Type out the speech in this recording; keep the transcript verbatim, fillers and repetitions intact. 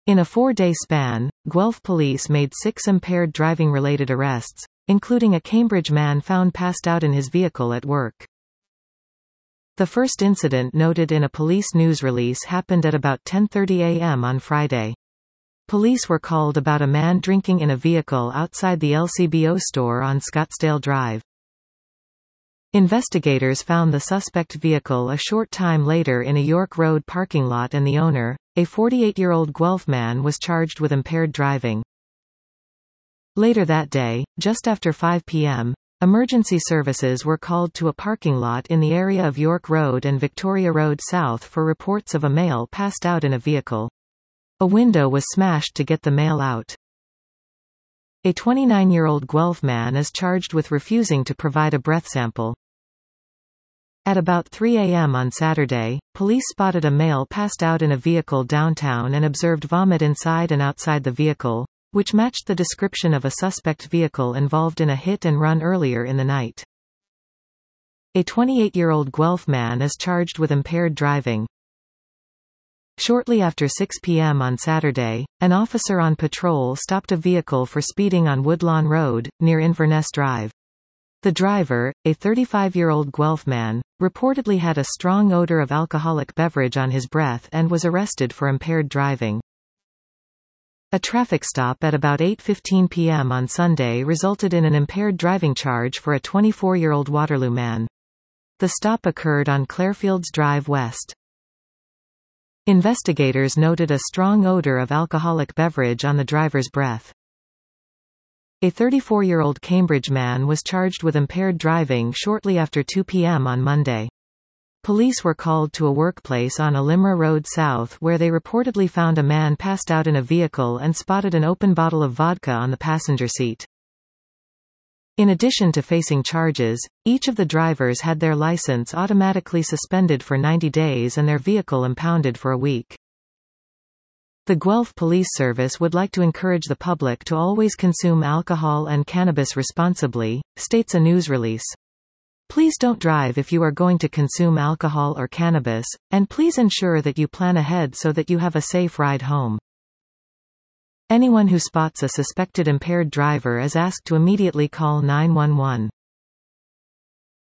In a four-day span, Guelph police made six impaired driving-related arrests, including a Cambridge man found passed out in his vehicle at work. The first incident noted in a police news release happened at about ten thirty a m on Friday. Police were called about a man drinking in a vehicle outside the L C B O store on Scottsdale Drive. Investigators found the suspect vehicle a short time later in a York Road parking lot and the owner, a forty-eight-year-old Guelph man, was charged with impaired driving. Later that day, just after five p m, emergency services were called to a parking lot in the area of York Road and Victoria Road South for reports of a male passed out in a vehicle. A window was smashed to get the male out. A twenty-nine-year-old Guelph man is charged with refusing to provide a breath sample. At about three a m on Saturday, police spotted a male passed out in a vehicle downtown and observed vomit inside and outside the vehicle, which matched the description of a suspect vehicle involved in a hit-and-run earlier in the night. A twenty-eight-year-old Guelph man is charged with impaired driving. Shortly after six p m on Saturday, an officer on patrol stopped a vehicle for speeding on Woodlawn Road, near Inverness Drive. The driver, a thirty-five-year-old Guelph man, reportedly had a strong odor of alcoholic beverage on his breath and was arrested for impaired driving. A traffic stop at about eight fifteen p m on Sunday resulted in an impaired driving charge for a twenty-four-year-old Waterloo man. The stop occurred on Clarefields Drive West. Investigators noted a strong odor of alcoholic beverage on the driver's breath. A thirty-four-year-old Cambridge man was charged with impaired driving shortly after two p m on Monday. Police were called to a workplace on Alimra Road South where they reportedly found a man passed out in a vehicle and spotted an open bottle of vodka on the passenger seat. In addition to facing charges, each of the drivers had their license automatically suspended for ninety days and their vehicle impounded for a week. The Guelph Police Service would like to encourage the public to always consume alcohol and cannabis responsibly, states a news release. Please don't drive if you are going to consume alcohol or cannabis, and please ensure that you plan ahead so that you have a safe ride home. Anyone who spots a suspected impaired driver is asked to immediately call nine one one.